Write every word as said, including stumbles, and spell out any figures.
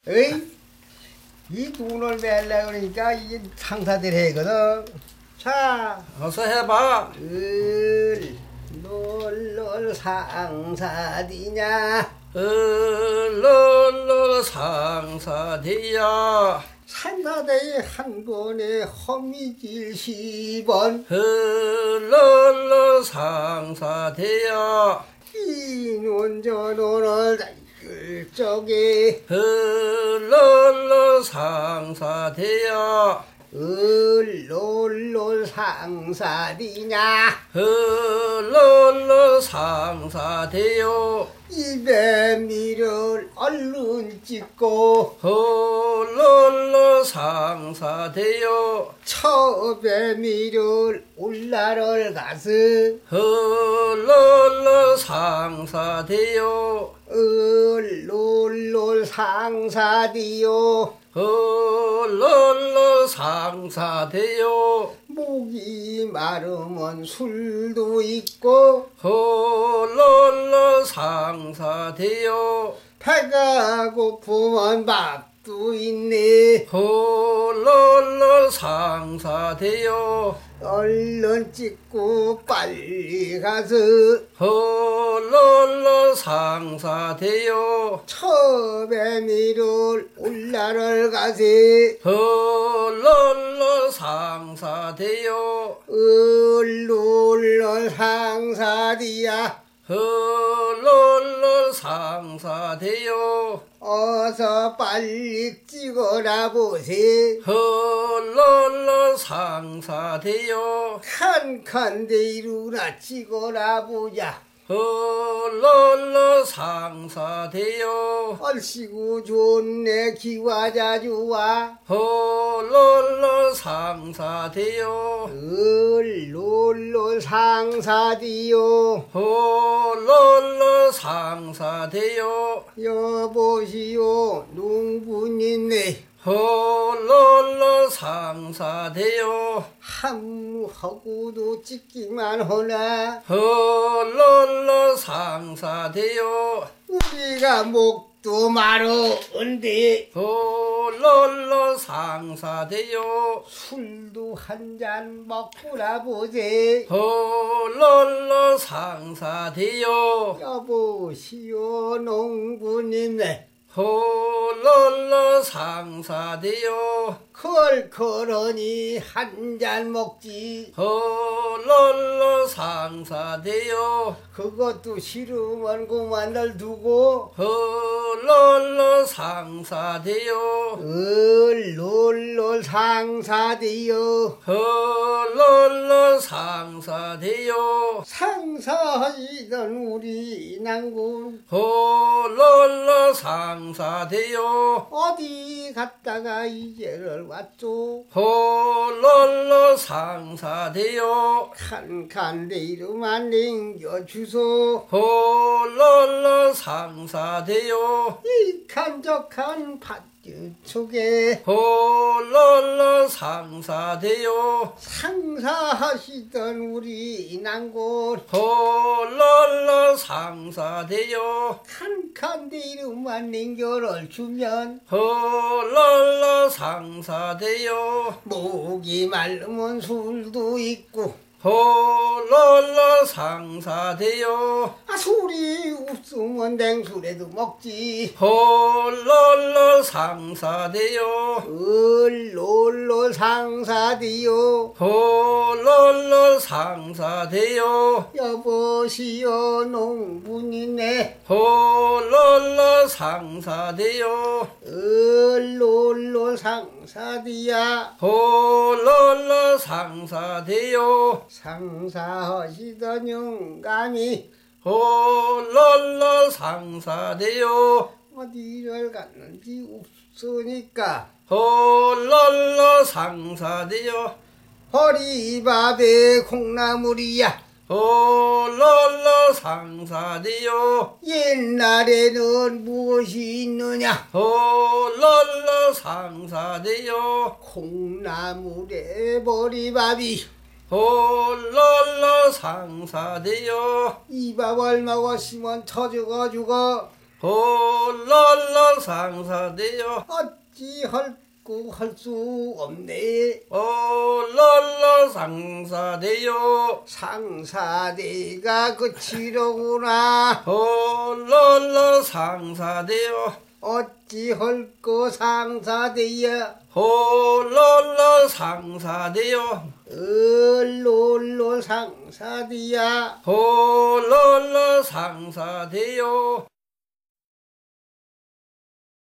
에이, 이 돈을 내려 그러니까 이게 상사들 해거든. 자, 어서 해봐. 을, 롤롤 상사디냐. 을롤롤 상사디야. 상사대에 한 번에 허미질 십원. 을롤롤 상사디야. 이논 저논을 일적에. 을롤롤 상사디야. 을롤롤 상사디냐. 을롤롤 상사디요. 입에 미를 얼른 찍고. 을롤롤 상사디요. 처배 미를 올라를 가서. 을롤롤 상사디요. 을롤롤 상사디요. 을롤롤 상사디요. 목이 마르면 술도 있고. 을롤롤 상사디요. 배가 고프면 밥도 있네. 을롤롤 상사디요. 얼른 찍고 빨리 가서. 을롤롤 상사디요. 처배 미를 올라를 가세. 을롤롤 상사디요. 을롤롤 상사디야. 을롤롤 상사디요. 어서 빨리 찍어라 보세. 을롤롤 상사디요. 칸칸 대이루나 찍어라 보자. 을롤롤 상사디요. 얼씨구 좋네 기와자 좋아. 을롤롤 상사디요. 을롤롤 상사디요. 을롤롤 상사디요. 여보시오 농부님네. 을롤롤 상사디요. 함하고도 찍기만 하나. 을롤롤 상사디요. 우리가 목도 마르은데. 을롤롤 상사디요. 술도 한 잔 먹고라 보세. 을롤롤 상사디요. 여보시오 농부님네. 을롤롤 상사디요. 컬컬하니 한 잔 먹지. 을롤롤 상사디요. 그것도 싫으면 그만을 두고. 을롤롤 상사디요. 을롤롤 상사디요. 을롤롤 상사디요. 상사하시던 우리 난군. 을롤롤 상사디요. 어디 갔다가 이제를 왔죠. 을롤롤 상사디요. 칸칸 내이름만 남겨주소. 을롤롤 상사디요. 이 칸적한 밭속에. 을롤롤 상사디요. 상사하시던 우리 난군. 을롤롤 상사디요. 칸칸 내이름만 남겨를 주면. 을롤롤 상사디요. 목이 마르면 술도 있고. 을롤롤 상사디요. 아 술이 없으면 냉술에도 먹지. 을롤롤 상사디요. 을롤롤 상사디요. 을롤롤 상사디요. 여보시오 농부님네. 을롤롤 상사디요. 을롤롤 상사디야. 을롤롤 상사디요. 상사하시던 영감이 을롤롤 상사디요. 어디를 갔는지 없으니까. 을롤롤 상사디요. 허리밥에 콩나물이야. 을롤롤 상사디요. 옛날에는 무엇이 있느냐. 을롤롤 상사디요. 콩나물에 머리밥이. 을롤롤 상사디요. 이 밥 얼마 없으면 터져가지고. 홀랄라 상사되어 어찌 할고 할 수 없네. 홀랄라 상사되어 상사대가 그치로구나. 홀랄라 상사되어 어찌 할고 상사대야. 홀랄라 상사되어 얼롤로 상사대야. 홀랄라 상사되어